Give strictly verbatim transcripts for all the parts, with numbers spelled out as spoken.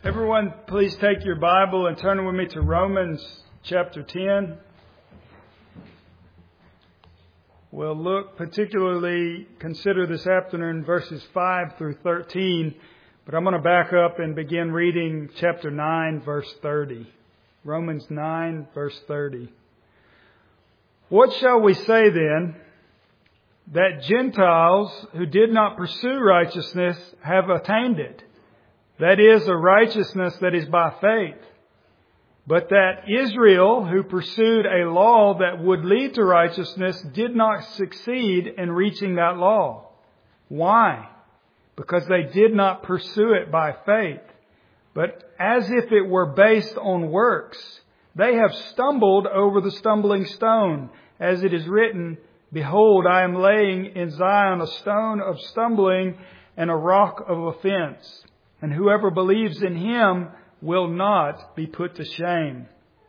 Everyone, please take your Bible and turn with me to Romans chapter ten. We'll look particularly, consider this afternoon verses five through thirteen, but I'm going to back up and begin reading chapter nine, verse thirty. Romans nine, verse thirty. What shall we say then? That Gentiles who did not pursue righteousness have attained it. That is, a righteousness that is by faith. But that Israel, who pursued a law that would lead to righteousness, did not succeed in reaching that law. Why? Because they did not pursue it by faith, but as if it were based on works. They have stumbled over the stumbling stone, as it is written, Behold, I am laying in Zion a stone of stumbling and a rock of offense. And whoever believes in Him will not be put to shame.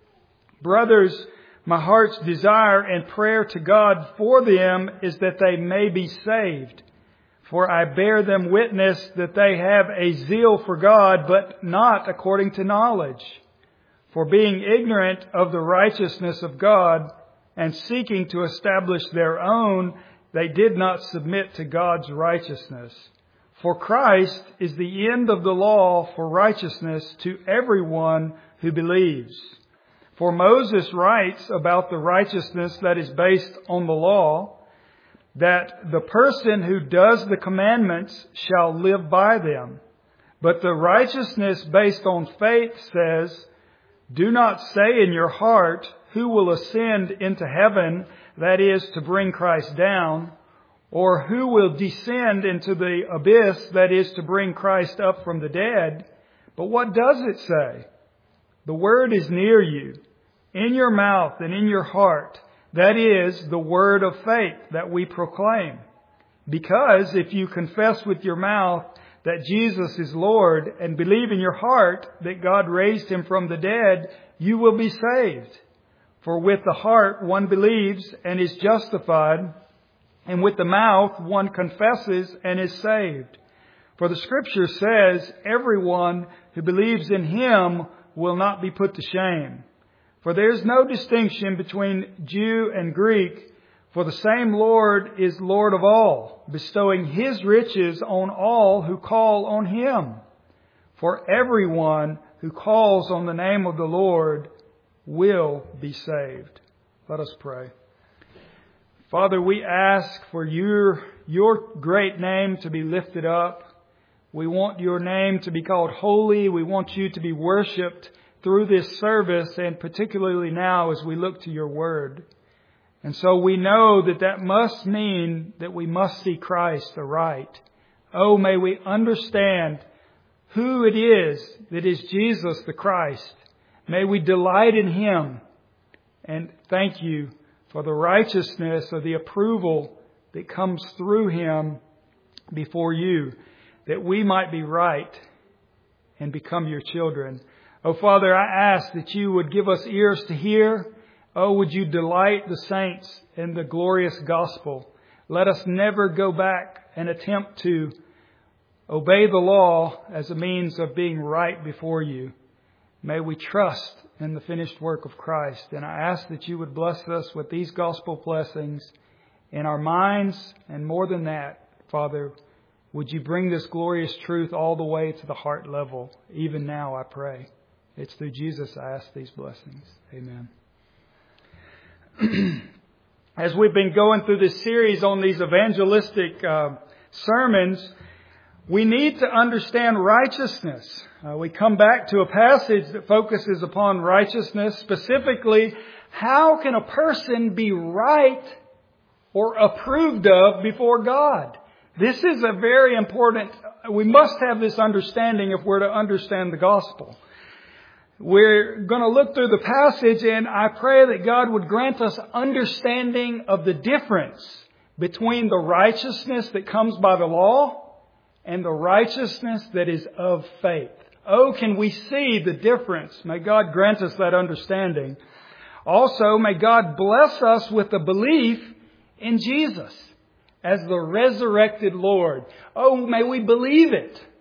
Brothers, my heart's desire and prayer to God for them is that they may be saved. For I bear them witness that they have a zeal for God, but not according to knowledge. For being ignorant of the righteousness of God and seeking to establish their own, they did not submit to God's righteousness. For Christ is the end of the law for righteousness to everyone who believes. For Moses writes about the righteousness that is based on the law, that the person who does the commandments shall live by them. But the righteousness based on faith says, Do not say in your heart, Who will ascend into heaven, that is, to bring Christ down, or who will descend into the abyss, that is, to bring Christ up from the dead. But what does it say? The word is near you, in your mouth and in your heart. That is the word of faith that we proclaim. Because if you confess with your mouth that Jesus is Lord and believe in your heart that God raised Him from the dead, you will be saved. For with the heart one believes and is justified, and with the mouth one confesses and is saved. For the Scripture says, Everyone who believes in Him will not be put to shame. For there is no distinction between Jew and Greek, for the same Lord is Lord of all, bestowing His riches on all who call on Him. For everyone who calls on the name of the Lord will be saved. Let us pray. Father, we ask for your, your great name to be lifted up. We want your name to be called holy. We want you to be worshipped through this service, and particularly now as we look to your word. And so we know that that must mean that we must see Christ aright. Oh, may we understand who it is that is Jesus the Christ. May we delight in Him. And thank you for the righteousness or the approval that comes through Him before you, that we might be right and become your children. Oh, Father, I ask that you would give us ears to hear. Oh, would you delight the saints in the glorious gospel. Let us never go back and attempt to obey the law as a means of being right before you. May we trust in the finished work of Christ. And I ask that you would bless us with these gospel blessings in our minds. And more than that, Father, would you bring this glorious truth all the way to the heart level? Even now, I pray. It's through Jesus I ask these blessings. Amen. As we've been going through this series on these evangelistic uh, sermons, we need to understand righteousness. Uh, we come back to a passage that focuses upon righteousness. Specifically, how can a person be right or approved of before God? This is a very important, we must have this understanding if we're to understand the gospel. We're going to look through the passage, and I pray that God would grant us understanding of the difference between the righteousness that comes by the law and the righteousness that is of faith. Oh, can we see the difference? May God grant us that understanding. Also, may God bless us with a belief in Jesus as the resurrected Lord. Oh, may we believe it.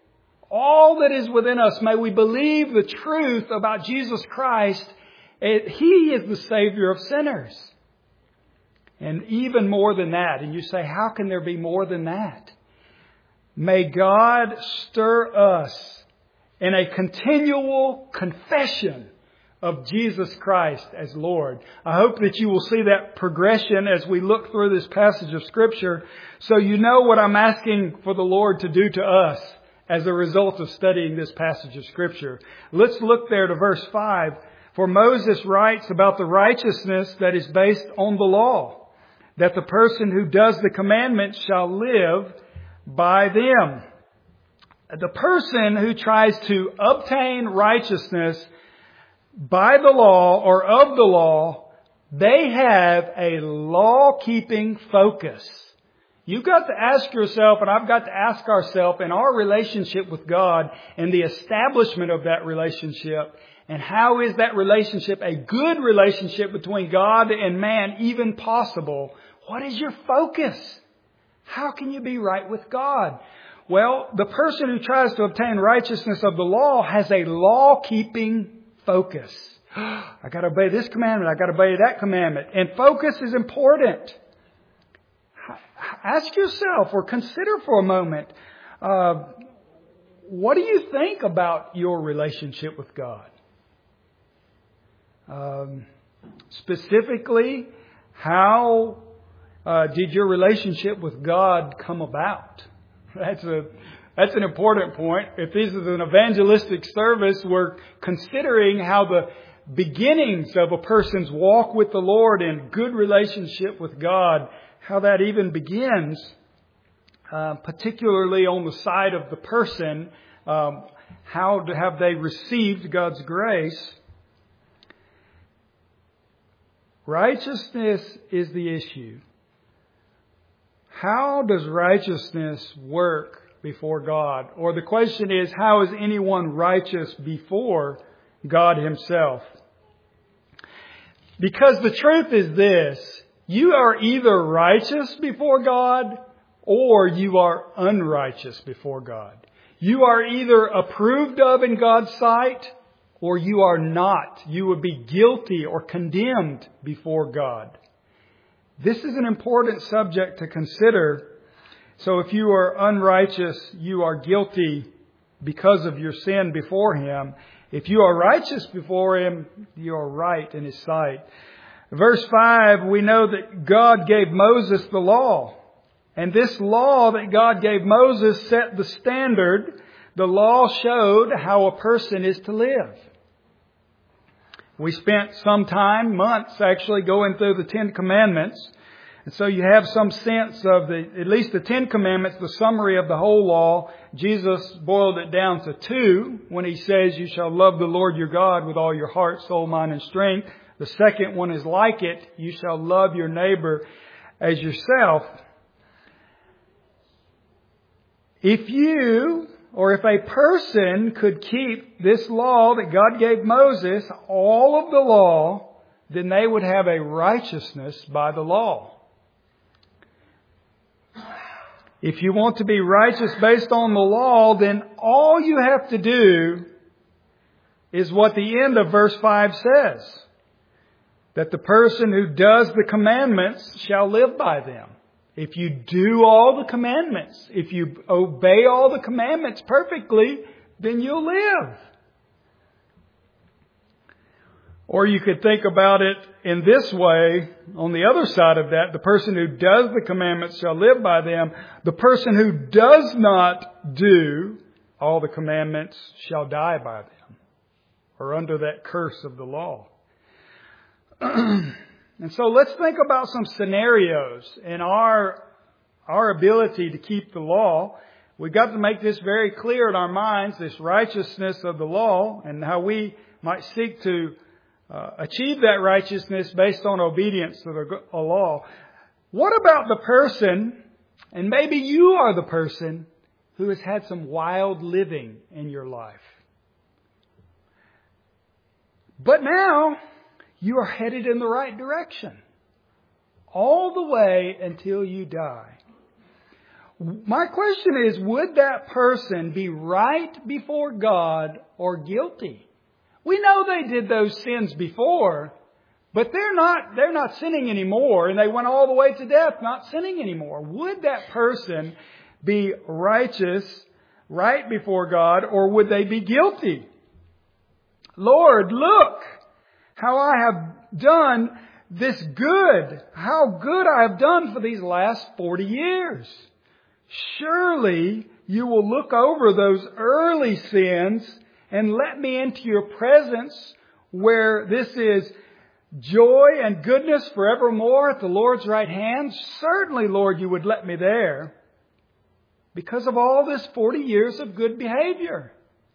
all that is within us, may we believe the truth about Jesus Christ. He is the Savior of sinners. And even more than that, and you say, how can there be more than that? May God stir us in a continual confession of Jesus Christ as Lord. I hope that you will see that progression as we look through this passage of Scripture, so you know what I'm asking for the Lord to do to us as a result of studying this passage of Scripture. Let's look there to verse five. For Moses writes about the righteousness that is based on the law, that the person who does the commandments shall live by them. The person who tries to obtain righteousness by the law or of the law, they have a law-keeping focus. You've got to ask yourself, and I've got to ask ourselves, in our relationship with God and the establishment of that relationship, and how is that relationship a good relationship between God and man even possible? What is your focus? How can you be right with God? Well, the person who tries to obtain righteousness of the law has a law-keeping focus. I got to obey this commandment. I got to obey that commandment. And focus is important. Ask yourself or consider for a moment, uh, what do you think about your relationship with God? Um, specifically, how uh, did your relationship with God come about? That's a that's an important point. If this is an evangelistic service, we're considering how the beginnings of a person's walk with the Lord and good relationship with God, how that even begins, uh, particularly on the side of the person. Um, how have they received God's grace? Righteousness is the issue. How does righteousness work before God? Or the question is, how is anyone righteous before God Himself? Because the truth is this: you are either righteous before God or you are unrighteous before God. You are either approved of in God's sight or you are not. You would be guilty or condemned before God. This is an important subject to consider. So if you are unrighteous, you are guilty because of your sin before Him. If you are righteous before Him, you are right in His sight. Verse five, we know that God gave Moses the law. And this law that God gave Moses set the standard. The law showed how a person is to live. We spent some time, months actually, going through the Ten Commandments. And so you have some sense of the, at least the Ten Commandments, the summary of the whole law. Jesus boiled it down to two when He says, you shall love the Lord your God with all your heart, soul, mind, and strength. The second one is like it. You shall love your neighbor as yourself. If you, or if a person could keep this law that God gave Moses, all of the law, then they would have a righteousness by the law. If you want to be righteous based on the law, then all you have to do is what the end of verse five says. That the person who does the commandments shall live by them. If you do all the commandments, if you obey all the commandments perfectly, then you'll live. Or you could think about it in this way, on the other side of that, the person who does the commandments shall live by them. The person who does not do all the commandments shall die by them, or under that curse of the law. And so let's think about some scenarios in our our ability to keep the law. We've got to make this very clear in our minds, this righteousness of the law, and how we might seek to uh, achieve that righteousness based on obedience to the law. What about the person, and maybe you are the person, who has had some wild living in your life? But now you are headed in the right direction. All the way until you die. My question is, would that person be right before God or guilty? We know they did those sins before, but they're not, they're not sinning anymore, and they went all the way to death not sinning anymore. Would that person be righteous right before God, or would they be guilty? Lord, look how I have done this good, how good I have done for these last forty years. Surely you will look over those early sins and let me into your presence where this is joy and goodness forevermore at the Lord's right hand. Certainly, Lord, you would let me there because of all this forty years of good behavior.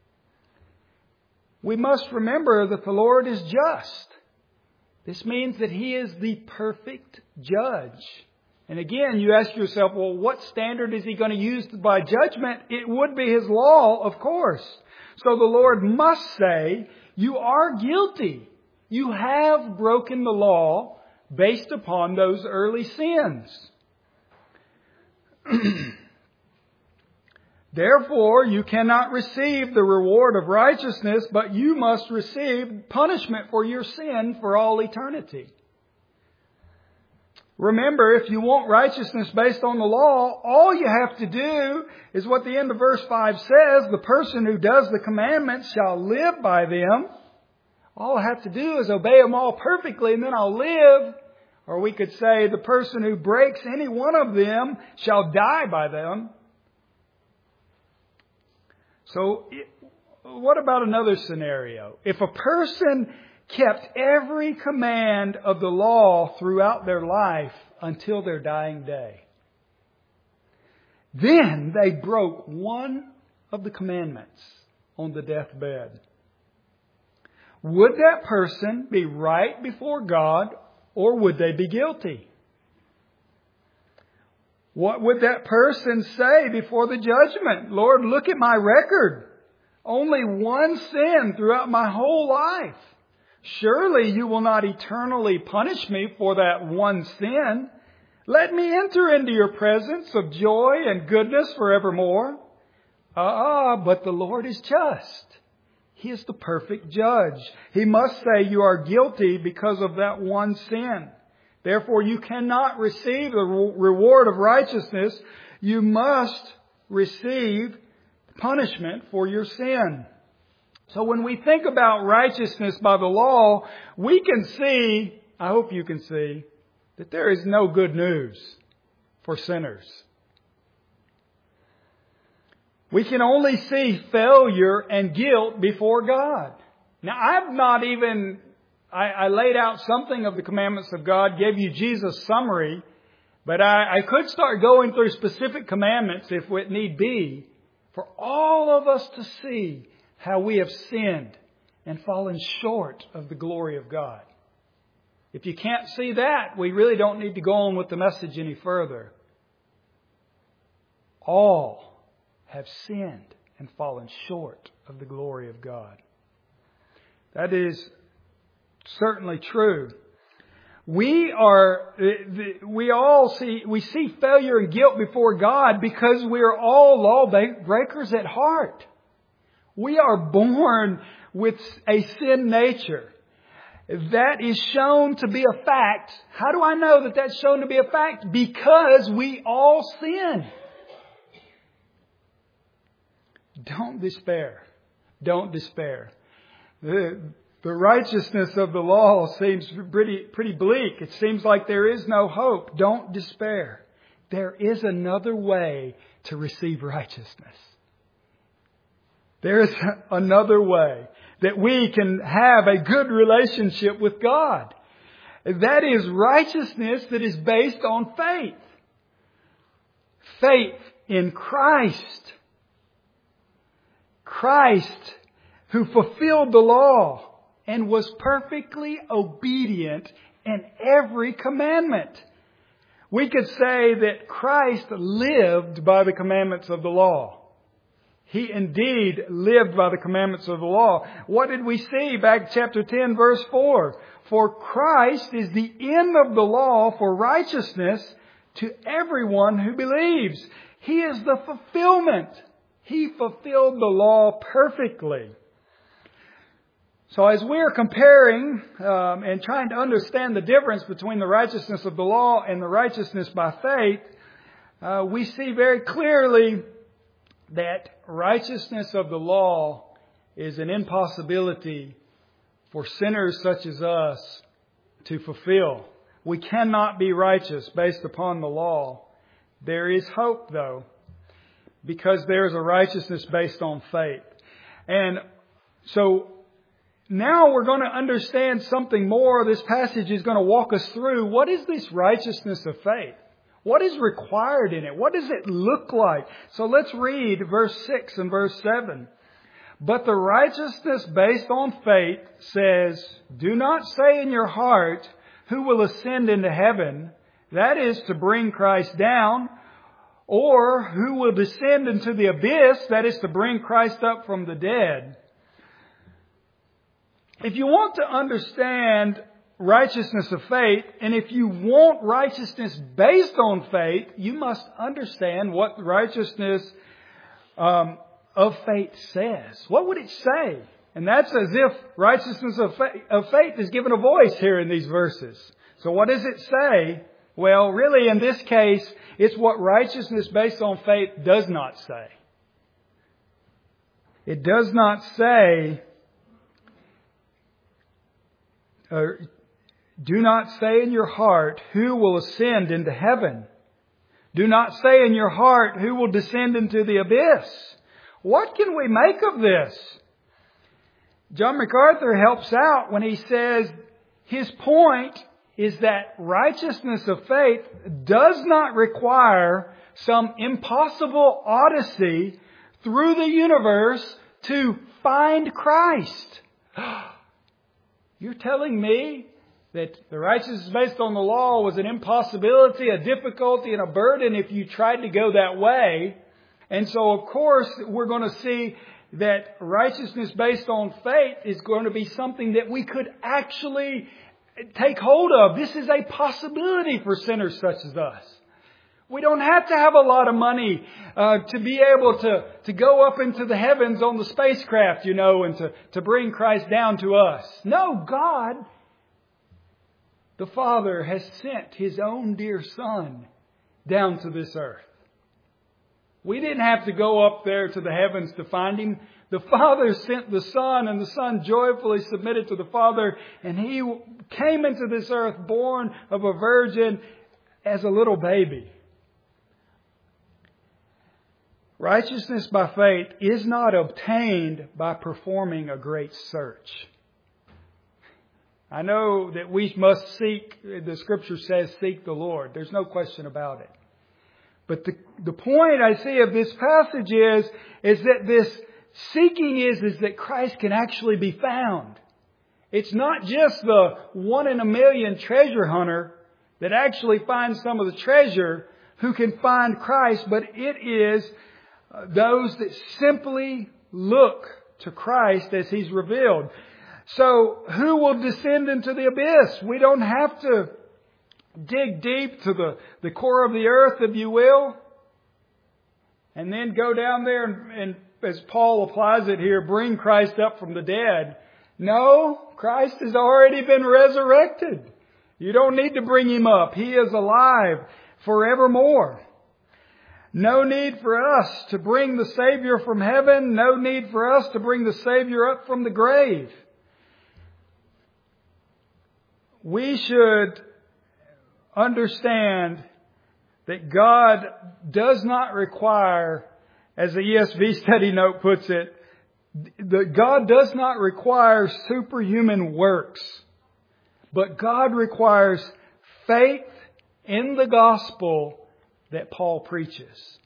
We must remember that the Lord is just. This means that He is the perfect judge. And again, you ask yourself, well, what standard is He going to use by judgment? It would be His law, of course. So the Lord must say, you are guilty. You have broken the law based upon those early sins. Therefore, you cannot receive the reward of righteousness, but you must receive punishment for your sin for all eternity. Remember, if you want righteousness based on the law, all you have to do is what the end of verse five says. The person who does the commandments shall live by them. All I have to do is obey them all perfectly and then I'll live. Or we could say the person who breaks any one of them shall die by them. So what about another scenario? If a person kept every command of the law throughout their life until their dying day, then they broke one of the commandments on the deathbed. Would that person be right before God, or would they be guilty? What would that person say before the judgment? Lord, look at my record. Only one sin throughout my whole life. Surely you will not eternally punish me for that one sin. Let me enter into your presence of joy and goodness forevermore. Ah, but the Lord is just. He is the perfect judge. He must say you are guilty because of that one sin. Therefore, you cannot receive the reward of righteousness. You must receive punishment for your sin. So when we think about righteousness by the law, we can see, I hope you can see, that there is no good news for sinners. We can only see failure and guilt before God. Now, I've not even, I, I laid out something of the commandments of God, gave you Jesus' summary, but I, I could start going through specific commandments if it need be, for all of us to see how we have sinned and fallen short of the glory of God. If you can't see that, we really don't need to go on with the message any further. All have sinned and fallen short of the glory of God. That is certainly true. We are, we all see, we see failure and guilt before God because we are all lawbreakers at heart. We are born with a sin nature. That is shown to be a fact. How do I know that that's shown to be a fact? Because we all sin. Don't despair. Don't despair. The, the righteousness of the law seems pretty, pretty bleak. It seems like there is no hope. Don't despair. There is another way to receive righteousness. There is another way that we can have a good relationship with God. That is righteousness that is based on faith. Faith in Christ. Christ who fulfilled the law and was perfectly obedient in every commandment. We could say that Christ lived by the commandments of the law. He indeed lived by the commandments of the law. What did we see back chapter ten verse four? For Christ is the end of the law for righteousness to everyone who believes. He is the fulfillment. He fulfilled the law perfectly. So as we're comparing um, and trying to understand the difference between the righteousness of the law and the righteousness by faith, uh, we see very clearly that righteousness of the law is an impossibility for sinners such as us to fulfill. We cannot be righteous based upon the law. There is hope, though, because there is a righteousness based on faith. And so now we're going to understand something more. This passage is going to walk us through what is this righteousness of faith? What is required in it? What does it look like? So let's read verse six and verse seven. But the righteousness based on faith says, do not say in your heart, who will ascend into heaven? That is to bring Christ down. Or who will descend into the abyss? That is to bring Christ up from the dead. If you want to understand righteousness of faith, and if you want righteousness based on faith, you must understand what righteousness um, of faith says. What would it say? And that's as if righteousness of faith, of faith is given a voice here in these verses. So what does it say? Well, really in this case, it's what righteousness based on faith does not say. It does not say, or do not say in your heart, who will ascend into heaven? Do not say in your heart, who will descend into the abyss? What can we make of this? John MacArthur helps out when he says his point is that righteousness of faith does not require some impossible odyssey through the universe to find Christ. You're telling me that the righteousness based on the law was an impossibility, a difficulty, and a burden if you tried to go that way. And so, of course, we're going to see that righteousness based on faith is going to be something that we could actually take hold of. This is a possibility for sinners such as us. We don't have to have a lot of money uh, to be able to, to go up into the heavens on the spacecraft, you know, and to, to bring Christ down to us. No, God, the Father, has sent His own dear Son down to this earth. We didn't have to go up there to the heavens to find Him. The Father sent the Son, and the Son joyfully submitted to the Father, and He came into this earth born of a virgin as a little baby. Righteousness by faith is not obtained by performing a great search. I know that we must seek, the Scripture says, seek the Lord. There's no question about it. But the, the point I see of this passage is, is that this seeking is, is that Christ can actually be found. It's not just the one in a million treasure hunter that actually finds some of the treasure who can find Christ, but it is those that simply look to Christ as He's revealed. So who will descend into the abyss? We don't have to dig deep to the, the core of the earth, if you will, and then go down there and, and, as Paul applies it here, bring Christ up from the dead. No, Christ has already been resurrected. You don't need to bring Him up. He is alive forevermore. No need for us to bring the Savior from heaven. No need for us to bring the Savior up from the grave. We should understand that God does not require, as the E S V study note puts it, that God does not require superhuman works, but God requires faith in the gospel that Paul preaches.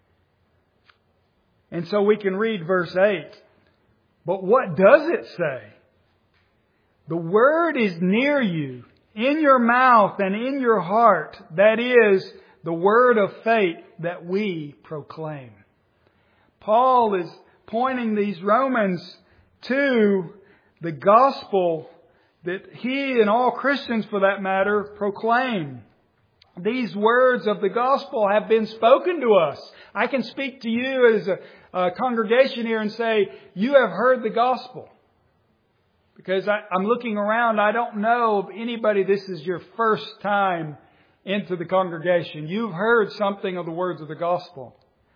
And so we can read verse eight. But what does it say? The word is near you, in your mouth and in your heart. That is the word of faith that we proclaim. Paul is pointing these Romans to the gospel that he and all Christians, for that matter, proclaim. these words of the gospel have been spoken to us. I can speak to you as a, a congregation here and say, you have heard the gospel. Because I, I'm looking around, I don't know of anybody, this is your first time into the congregation. You've heard something of the words of the gospel.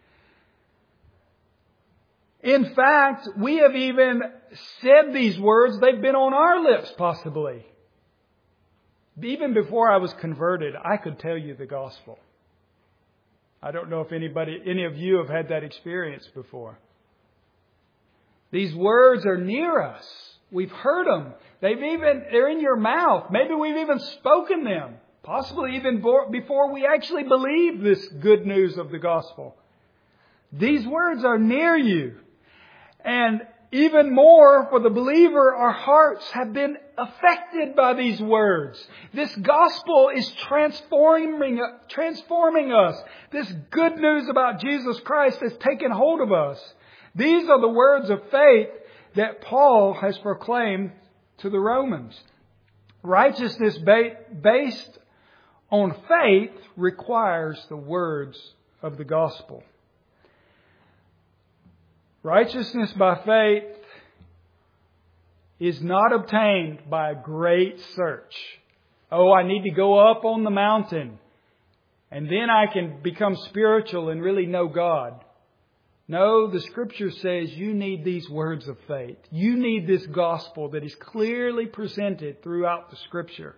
In fact, we have even said these words, they've been on our lips possibly. Even before I was converted, I could tell you the gospel. I don't know if anybody, any of you have had that experience before. These words are near us. We've heard them. They've even, they're in your mouth. Maybe we've even spoken them. Possibly even before we actually believe this good news of the gospel. These words are near you. And even more for the believer, our hearts have been affected by these words. This gospel is transforming, transforming us. This good news about Jesus Christ has taken hold of us. These are the words of faith that Paul has proclaimed to the Romans. Righteousness based on faith requires the words of the gospel. Righteousness by faith is not obtained by a great search. Oh, I need to go up on the mountain and then I can become spiritual and really know God. No, the Scripture says you need these words of faith. You need this gospel that is clearly presented throughout the Scripture.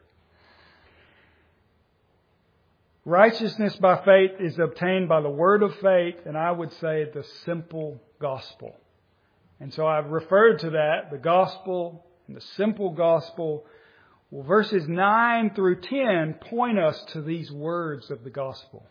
Righteousness by faith is obtained by the word of faith, and I would say the simple gospel. And so I've referred to that, the gospel and the simple gospel. Well, verses nine through ten point us to these words of the gospel.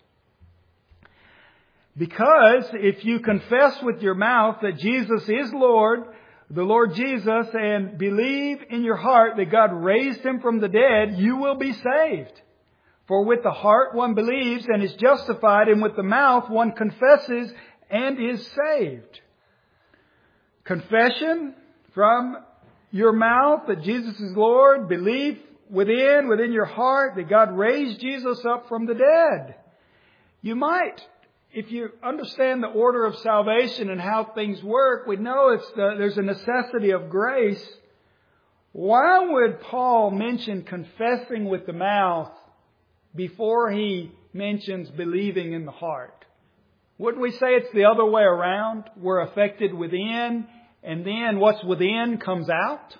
Because if you confess with your mouth that Jesus is Lord, the Lord Jesus, and believe in your heart that God raised Him from the dead, you will be saved. For with the heart one believes and is justified, and with the mouth one confesses and is saved. Confession from your mouth that Jesus is Lord, belief within, within your heart that God raised Jesus up from the dead. You might, if you understand the order of salvation and how things work, we know it's the, there's a necessity of grace. Why would Paul mention confessing with the mouth before he mentions believing in the heart? Wouldn't we say it's the other way around? We're affected within, and then what's within comes out?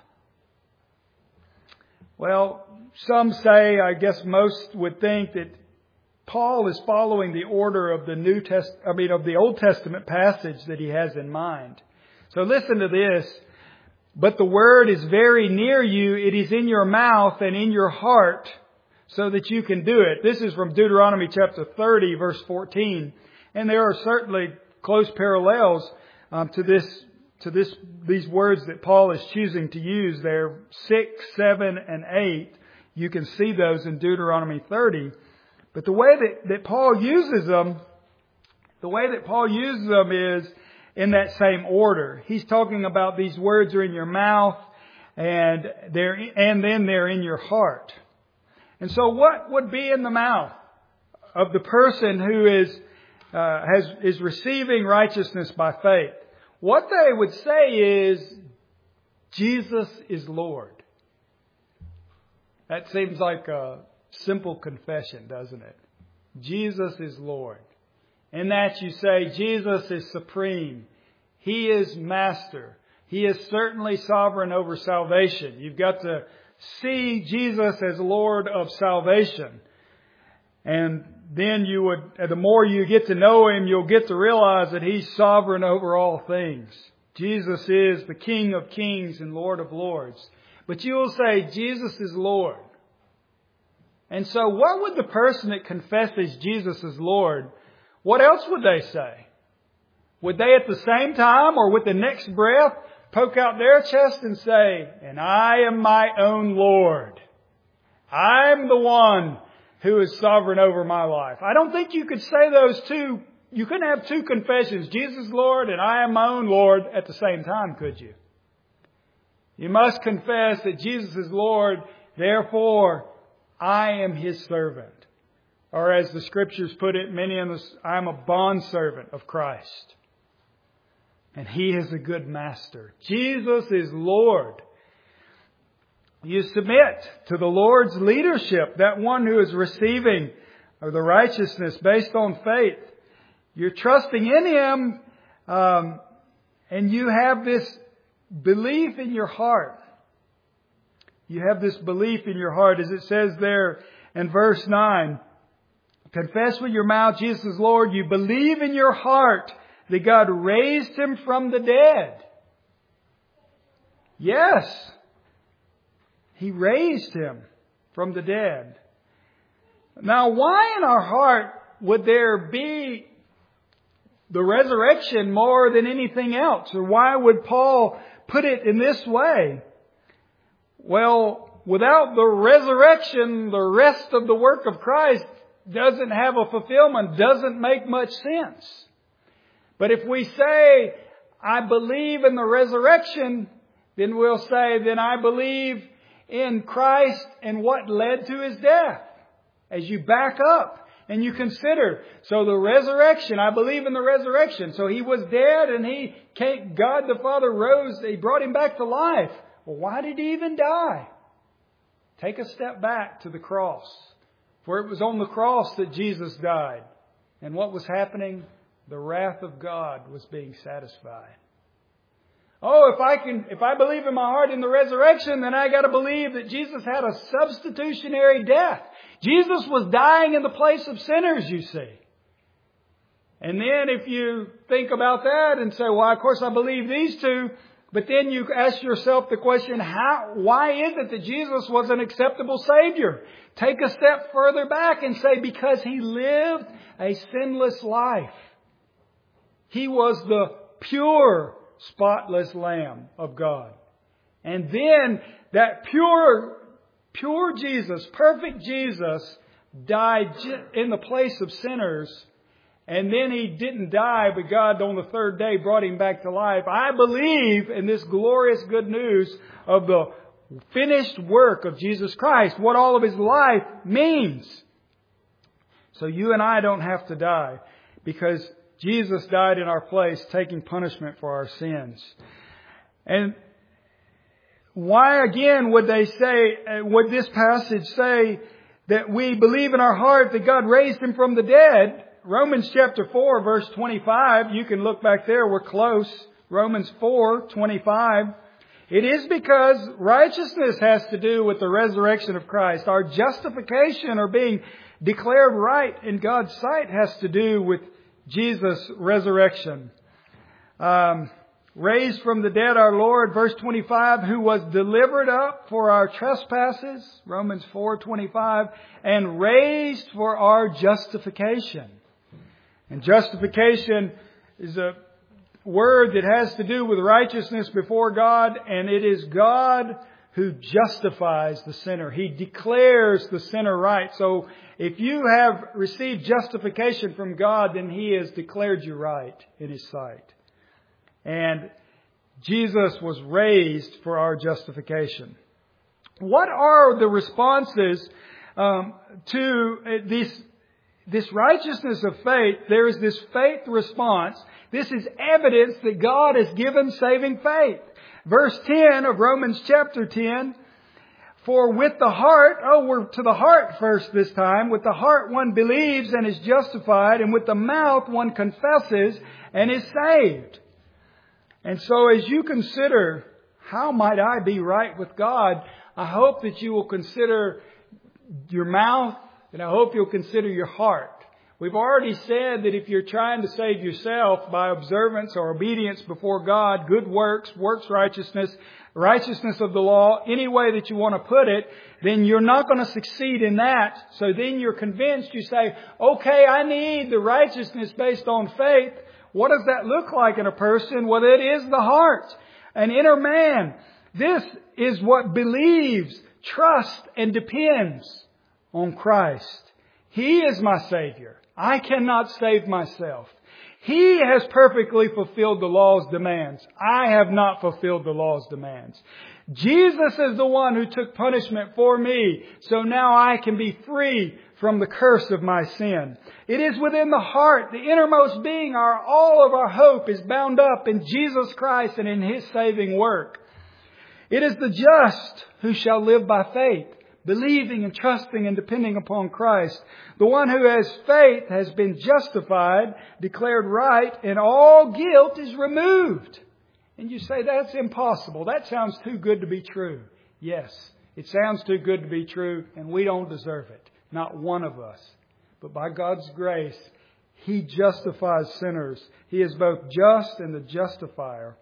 Well, some say, I guess most would think that Paul is following the order of the New Test, I mean of the Old Testament passage that he has in mind. So listen to this. But the word is very near you. It is in your mouth and in your heart so that you can do it. This is from Deuteronomy chapter thirty, verse fourteen. And there are certainly close parallels um, to this, to this, these words that Paul is choosing to use there. Six, seven, and eight. You can see those in Deuteronomy thirty. But the way that, that Paul uses them, the way that Paul uses them is in that same order. He's talking about these words are in your mouth and they're, and then they're in your heart. And so what would be in the mouth of the person who is, uh, has, is receiving righteousness by faith? What they would say is, Jesus is Lord. That seems like a simple confession, doesn't it? Jesus is Lord. In that you say, Jesus is supreme. He is master. He is certainly sovereign over salvation. You've got to see Jesus as Lord of salvation. And then you would, the more you get to know Him, you'll get to realize that He's sovereign over all things. Jesus is the King of kings and Lord of lords. But you will say, Jesus is Lord. And so what would the person that confesses Jesus as Lord, what else would they say? Would they at the same time or with the next breath poke out their chest and say, and I am my own Lord. I'm the one who is sovereign over my life. I don't think you could say those two. You couldn't have two confessions, Jesus Lord and I am my own Lord at the same time, could you? You must confess that Jesus is Lord, therefore I am His servant. Or as the Scriptures put it, many of us, I am a bondservant of Christ. And He is a good master. Jesus is Lord. You submit to the Lord's leadership, that one who is receiving the righteousness based on faith. You're trusting in Him, um, and you have this belief in your heart. You have this belief in your heart, as it says there in verse nine. Confess with your mouth Jesus is Lord. You believe in your heart that God raised Him from the dead. Yes, He raised Him from the dead. Now, why in our heart would there be the resurrection more than anything else? Or why would Paul put it in this way? Well, without the resurrection, the rest of the work of Christ doesn't have a fulfillment, doesn't make much sense. But if we say, I believe in the resurrection, then we'll say, then I believe in Christ and what led to His death. As you back up and you consider, so the resurrection, I believe in the resurrection. So He was dead and He came, God the Father rose, He brought Him back to life. Well, why did He even die? Take a step back to the cross. For it was on the cross that Jesus died. And what was happening? The wrath of God was being satisfied. Oh, if I can, if I believe in my heart in the resurrection, then I got to believe that Jesus had a substitutionary death. Jesus was dying in the place of sinners, you see. And then if you think about that and say, well, of course I believe these two, but then you ask yourself the question, how, why is it that Jesus was an acceptable Savior? Take a step further back and say, because He lived a sinless life. He was the pure, spotless Lamb of God. And then that pure, pure Jesus, perfect Jesus, died in the place of sinners. And then He didn't die, but God on the third day brought Him back to life. I believe in this glorious good news of the finished work of Jesus Christ, what all of His life means. So you and I don't have to die, because Jesus died in our place, taking punishment for our sins. And why again would they say, would this passage say that we believe in our heart that God raised Him from the dead? Romans chapter four, verse twenty-five, you can look back there, we're close. Romans four, twenty-five. It is because righteousness has to do with the resurrection of Christ. Our justification or being declared right in God's sight has to do with Jesus' resurrection. Um, raised from the dead our Lord, verse twenty-five, who was delivered up for our trespasses, Romans four, twenty-five, and raised for our justification. And justification is a word that has to do with righteousness before God, and it is God who justifies the sinner. He declares the sinner right. So if you have received justification from God, then He has declared you right in His sight. And Jesus was raised for our justification. What are the responses um, to this This righteousness of faith? There is this faith response. This is evidence that God has given saving faith. Verse ten of Romans chapter ten. For with the heart, oh, we're to the heart first this time. With the heart one believes and is justified, and with the mouth one confesses and is saved. And so as you consider, how might I be right with God? I hope that you will consider your mouth, and I hope you'll consider your heart. We've already said that if you're trying to save yourself by observance or obedience before God, good works, works righteousness, righteousness of the law, any way that you want to put it, then you're not going to succeed in that. So then you're convinced, you say, okay, I need the righteousness based on faith. What does that look like in a person? Well, it is the heart, an inner man. This is what believes, trusts, and depends on Christ. He is my Savior. I cannot save myself. He has perfectly fulfilled the law's demands. I have not fulfilled the law's demands. Jesus is the one who took punishment for me, so now I can be free from the curse of my sin. It is within the heart, the innermost being, our all of our hope is bound up in Jesus Christ and in His saving work. It is the just who shall live by faith, believing and trusting and depending upon Christ. The one who has faith has been justified, declared right, and all guilt is removed. And you say, that's impossible. That sounds too good to be true. Yes, it sounds too good to be true, and we don't deserve it. Not one of us. But by God's grace, He justifies sinners. He is both just and the justifier.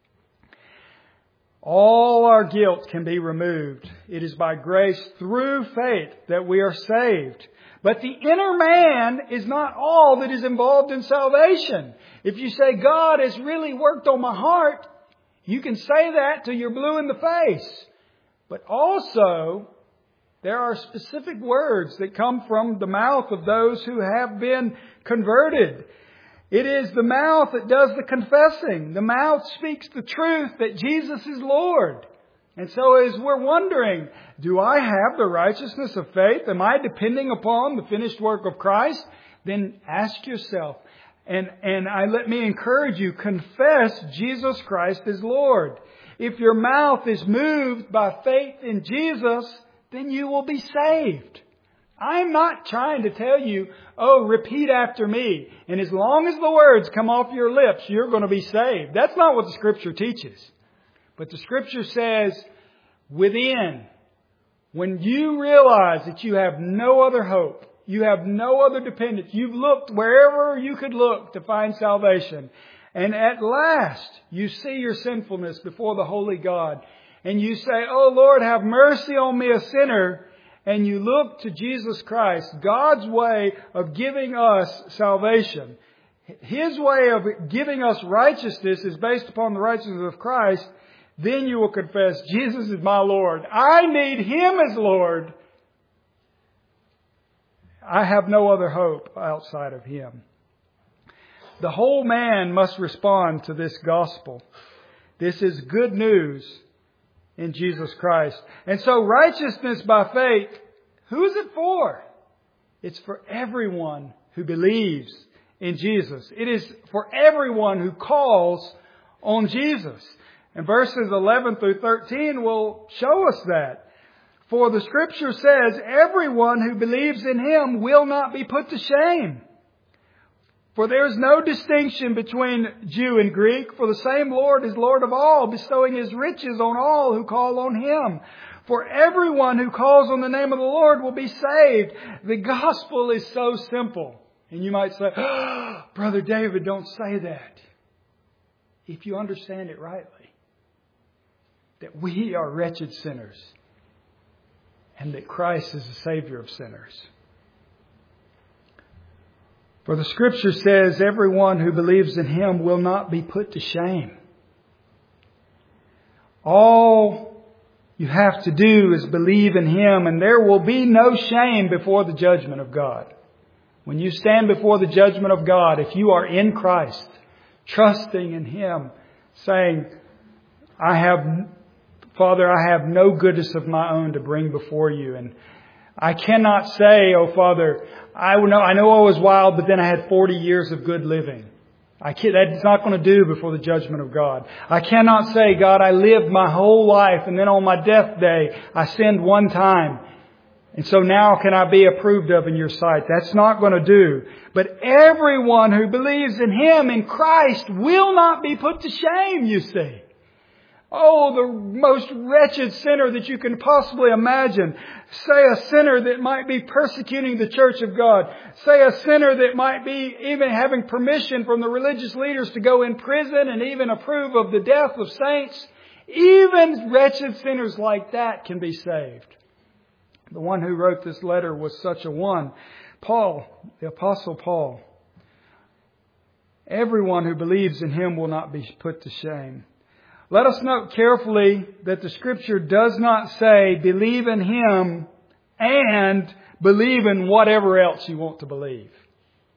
All our guilt can be removed. It is by grace through faith that we are saved. But the inner man is not all that is involved in salvation. If you say, God has really worked on my heart, you can say that till you're blue in the face. But also, there are specific words that come from the mouth of those who have been converted. It is the mouth that does the confessing. The mouth speaks the truth that Jesus is Lord. And so as we're wondering, do I have the righteousness of faith? Am I depending upon the finished work of Christ? Then ask yourself, and, and I let me encourage you, confess Jesus Christ as Lord. If your mouth is moved by faith in Jesus, then you will be saved. I'm not trying to tell you, oh, repeat after me. And as long as the words come off your lips, you're going to be saved. That's not what the Scripture teaches. But the Scripture says, within, when you realize that you have no other hope, you have no other dependence, you've looked wherever you could look to find salvation, and at last you see your sinfulness before the holy God, and you say, oh Lord, have mercy on me, a sinner, and you look to Jesus Christ, God's way of giving us salvation. His way of giving us righteousness is based upon the righteousness of Christ. Then you will confess, Jesus is my Lord. I need Him as Lord. I have no other hope outside of Him. The whole man must respond to this gospel. This is good news in Jesus Christ. And so righteousness by faith, who is it for? It's for everyone who believes in Jesus. It is for everyone who calls on Jesus. And verses eleven through thirteen will show us that. For the Scripture says, everyone who believes in Him will not be put to shame. For there is no distinction between Jew and Greek, for the same Lord is Lord of all, bestowing His riches on all who call on Him. For everyone who calls on the name of the Lord will be saved. The gospel is so simple. And you might say, oh, Brother David, don't say that. If you understand it rightly. That we are wretched sinners. And that Christ is the Savior of sinners. For the Scripture says, everyone who believes in Him will not be put to shame. All you have to do is believe in Him, and there will be no shame before the judgment of God. When you stand before the judgment of God, if you are in Christ, trusting in Him, saying, I have, Father, I have no goodness of my own to bring before you, and I cannot say, oh Father, I know I know I was wild, but then I had forty years of good living. I can't, that's not going to do before the judgment of God. I cannot say, God, I lived my whole life, and then on my death day, I sinned one time. And so now can I be approved of in your sight? That's not going to do. But everyone who believes in Him, in Christ, will not be put to shame, you see. Oh, the most wretched sinner that you can possibly imagine. Say a sinner that might be persecuting the church of God. Say a sinner that might be even having permission from the religious leaders to go in prison and even approve of the death of saints. Even wretched sinners like that can be saved. The one who wrote this letter was such a one. Paul, the Apostle Paul. Everyone who believes in Him will not be put to shame. Let us note carefully that the Scripture does not say believe in Him and believe in whatever else you want to believe.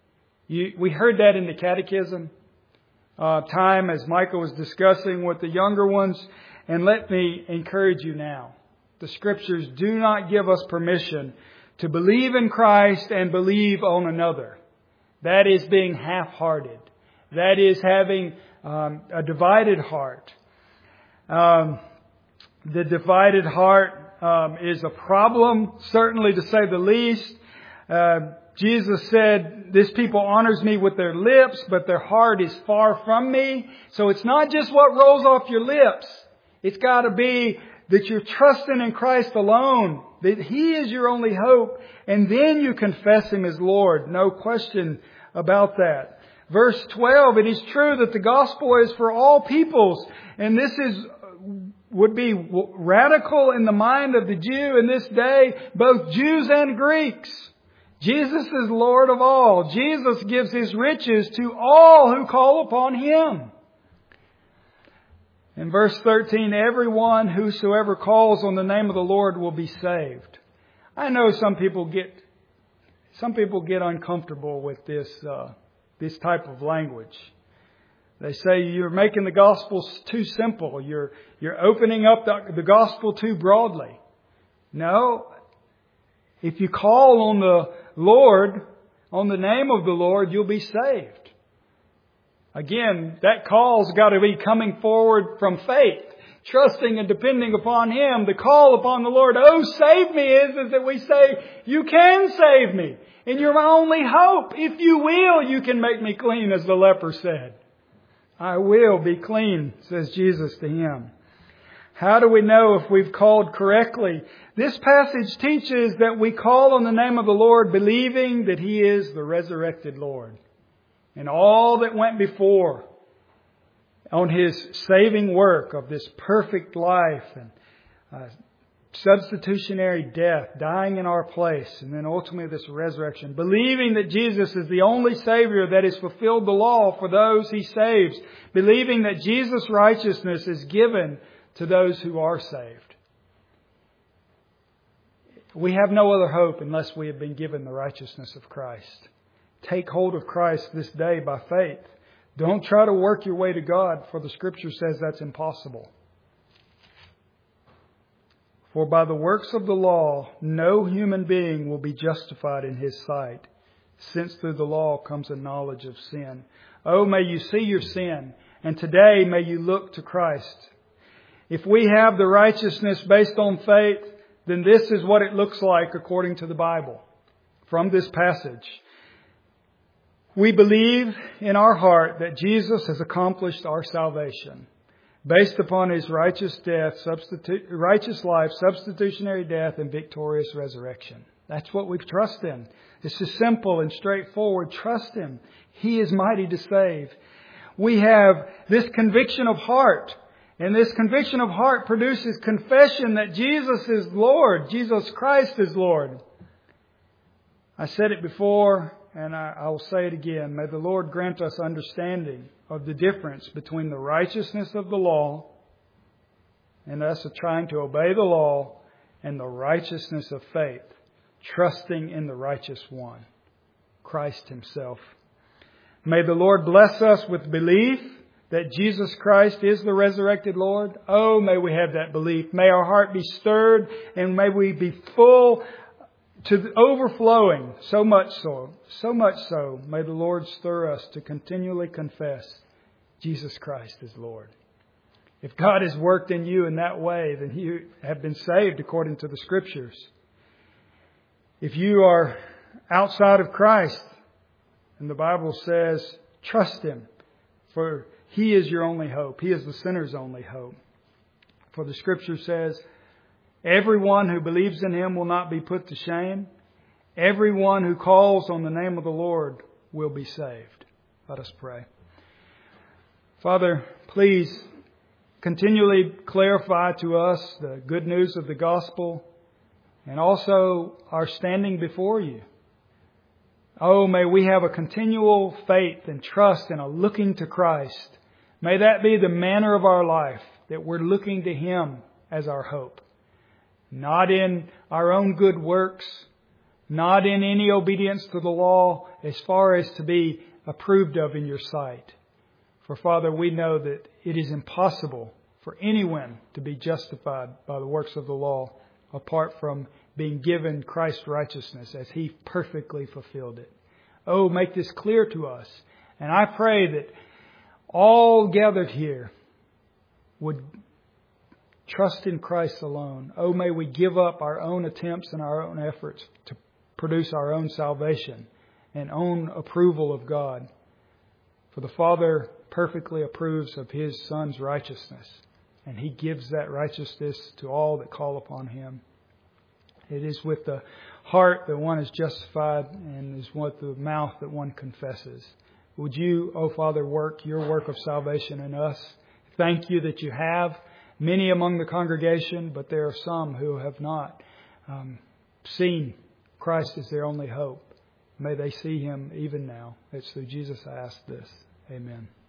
You, we heard that in the catechism uh, time as Michael was discussing with the younger ones. And let me encourage you now. The Scriptures do not give us permission to believe in Christ and believe on another. That is being half-hearted. That is having um, a divided heart. Um, the divided heart um, is a problem, certainly to say the least. Uh, Jesus said, this people honors me with their lips, but their heart is far from me. So it's not just what rolls off your lips. It's got to be that you're trusting in Christ alone, that He is your only hope, and then you confess Him as Lord. No question about that. Verse twelve, it is true that the gospel is for all peoples, and this is would be radical in the mind of the Jew in this day, both Jews and Greeks. Jesus is Lord of all. Jesus gives His riches to all who call upon Him. In verse thirteen, everyone whosoever calls on the name of the Lord will be saved. I know some people get some people get uncomfortable with this uh, this type of language. They say you're making the gospel too simple. You're you're opening up the, the gospel too broadly. No, if you call on the Lord, on the name of the Lord, you'll be saved. Again, that call's got to be coming forward from faith, trusting and depending upon Him. The call upon the Lord, oh, save me, is, is that we say, you can save me. And you're my only hope. If you will, you can make me clean, as the leper said. I will be clean, says Jesus to him. How do we know if we've called correctly? This passage teaches that we call on the name of the Lord believing that He is the resurrected Lord. And all that went before on His saving work of this perfect life and uh, substitutionary death, dying in our place, and then ultimately this resurrection. Believing that Jesus is the only Savior that has fulfilled the law for those He saves. Believing that Jesus' righteousness is given to those who are saved. We have no other hope unless we have been given the righteousness of Christ. Take hold of Christ this day by faith. Don't try to work your way to God, for the Scripture says that's impossible. For by the works of the law, no human being will be justified in His sight, since through the law comes a knowledge of sin. Oh, may you see your sin, and today may you look to Christ. If we have the righteousness based on faith, then this is what it looks like according to the Bible. From this passage, we believe in our heart that Jesus has accomplished our salvation based upon His righteous death, substitu- righteous life, substitutionary death, and victorious resurrection. That's what we trust in. This is simple and straightforward. Trust Him. He is mighty to save. We have this conviction of heart. And this conviction of heart produces confession that Jesus is Lord. Jesus Christ is Lord. I said it before, and I, I will say it again. May the Lord grant us understanding of the difference between the righteousness of the law and us trying to obey the law and the righteousness of faith, trusting in the righteous one, Christ Himself. May the Lord bless us with belief that Jesus Christ is the resurrected Lord. Oh, may we have that belief. May our heart be stirred and may we be full to overflowing, so much so, so much so, may the Lord stir us to continually confess Jesus Christ is Lord. If God has worked in you in that way, then you have been saved according to the Scriptures. If you are outside of Christ, and the Bible says, trust Him, for He is your only hope. He is the sinner's only hope. For the Scripture says, everyone who believes in Him will not be put to shame. Everyone who calls on the name of the Lord will be saved. Let us pray. Father, please continually clarify to us the good news of the gospel and also our standing before You. Oh, may we have a continual faith and trust and a looking to Christ. May that be the manner of our life, that we're looking to Him as our hope. Not in our own good works, not in any obedience to the law as far as to be approved of in your sight. For Father, we know that it is impossible for anyone to be justified by the works of the law apart from being given Christ's righteousness as He perfectly fulfilled it. Oh, make this clear to us. And I pray that all gathered here would trust in Christ alone. Oh, may we give up our own attempts and our own efforts to produce our own salvation and own approval of God. For the Father perfectly approves of His Son's righteousness, and He gives that righteousness to all that call upon Him. It is with the heart that one is justified, and is with the mouth that one confesses. Would you, O Father, work your work of salvation in us? Thank you that you have many among the congregation, but there are some who have not um, seen Christ as their only hope. May they see Him even now. It's through Jesus I ask this. Amen.